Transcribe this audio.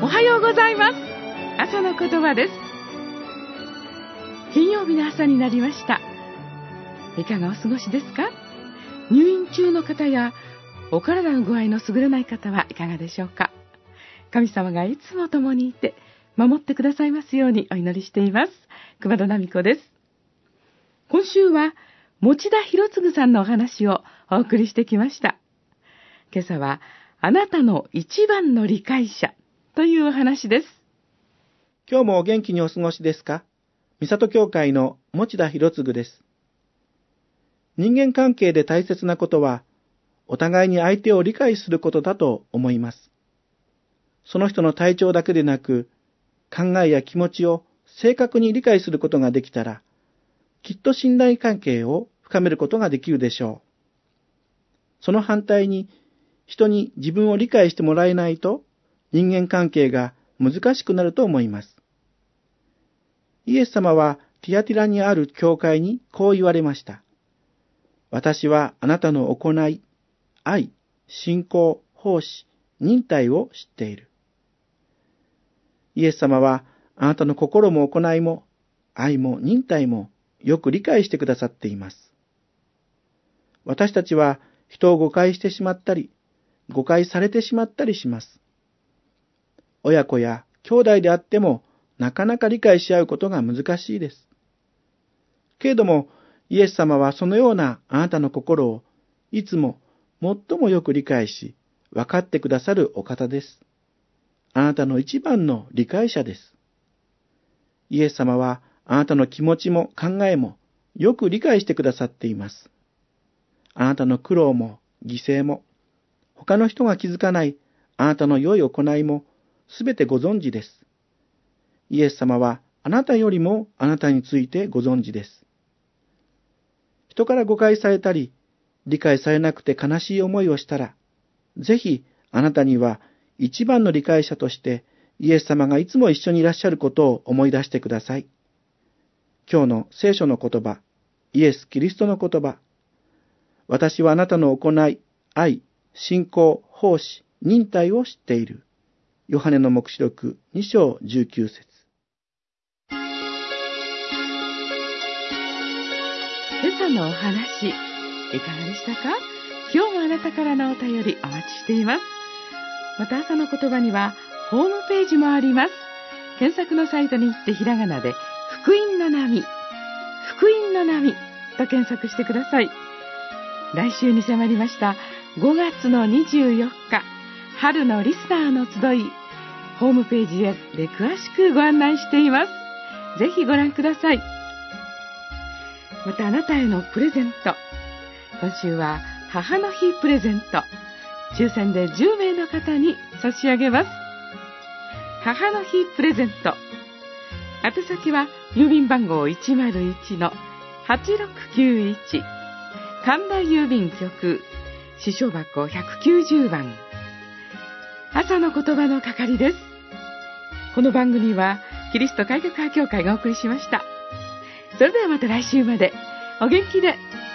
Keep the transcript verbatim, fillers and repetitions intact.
おはようございます。朝の言葉です。金曜日の朝になりました。いかがお過ごしですか？入院中の方やお体の具合の優れない方はいかがでしょうか？神様がいつも共にいて守ってくださいますようにお祈りしています。熊田奈美子です。今週は持田博次さんのお話をお送りしてきました。今朝はあなたの一番の理解者というお話です。 今日もお元気にお過ごしですか？三郷教会の持田博次です。人間関係で大切なことは、お互いに相手を理解することだと思います。その人の体調だけでなく、考えや気持ちを正確に理解することができたら、きっと信頼関係を深めることができるでしょう。その反対に、人に自分を理解してもらえないと、人間関係が難しくなると思います。イエス様はティアティラにある教会にこう言われました。私はあなたの行い、愛、信仰、奉仕、忍耐を知っている。イエス様はあなたの心も行いも、愛も忍耐もよく理解してくださっています。私たちは人を誤解してしまったり、誤解されてしまったりします。親子や兄弟であってもなかなか理解し合うことが難しいです。けれども、イエス様はそのようなあなたの心をいつも最もよく理解し、分かってくださるお方です。あなたの一番の理解者です。イエス様はあなたの気持ちも考えもよく理解してくださっています。あなたの苦労も犠牲も、他の人が気づかないあなたの良い行いもすべてご存知です。イエス様はあなたよりもあなたについてご存知です。人から誤解されたり、理解されなくて悲しい思いをしたら、ぜひあなたには一番の理解者としてイエス様がいつも一緒にいらっしゃることを思い出してください。今日の聖書の言葉、イエス・キリストの言葉、私はあなたの行い、愛、信仰、奉仕、忍耐を知っている。ヨハネの黙示録に章じゅうきゅう節。 今朝のお話、いかがでしたか？今日もあなたからのお便りお待ちしています。また朝の言葉にはホームページもあります。検索のサイトに行ってひらがなで福音の波、福音の波と検索してください。来週に迫りましたごがつのにじゅうよっか、春のリスナーの集い、ホームページで詳しくご案内しています。ぜひご覧ください。またあなたへのプレゼント。今週は母の日プレゼント。抽選でじゅうめいの方に差し上げます。母の日プレゼント。宛先は郵便番号 いちまるいちのはちろくきゅういち、神田郵便局、支所箱ひゃくきゅうじゅうばん。朝の言葉の係です。この番組はキリスト改革派教会がお送りしました。それではまた来週までお元気で。